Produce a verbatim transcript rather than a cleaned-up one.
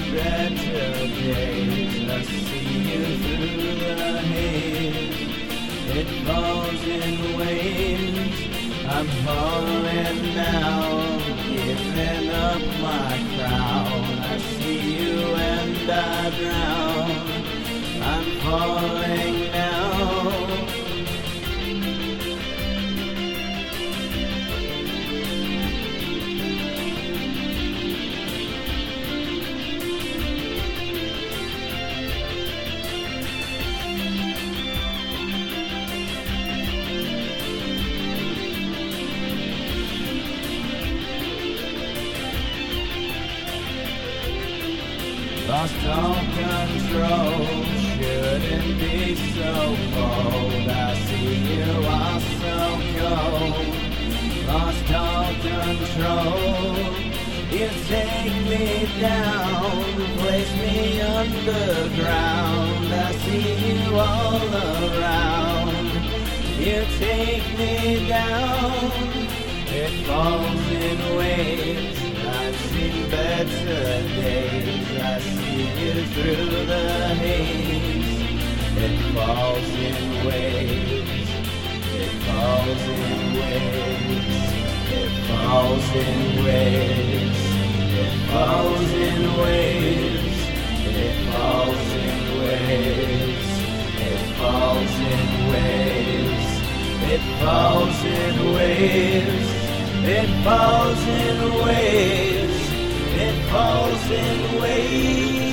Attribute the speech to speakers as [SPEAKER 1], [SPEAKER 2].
[SPEAKER 1] better days. I see you through the haze. It falls in waves. I'm falling now, giving up my crown. I see you and I drown. I'm falling now. Lost all control, shouldn't be so cold. I see you are so cold. Lost all control. You take me down, place me underground. I see you all around. You take me down. It falls in waves. I've seen better days. I see you through the haze. It falls in waves. It falls in waves. It falls in waves. It falls in waves. It falls in waves. It falls in waves. It falls in waves. It falls in waves. It falls in waves.